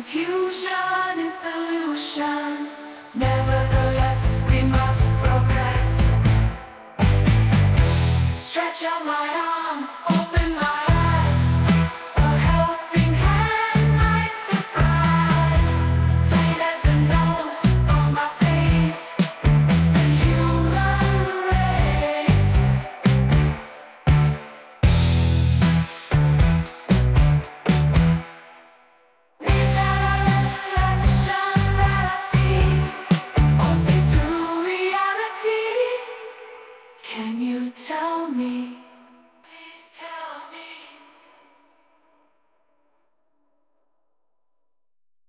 Confusion is solution. Nevertheless, we must progress. Stretch out my arms.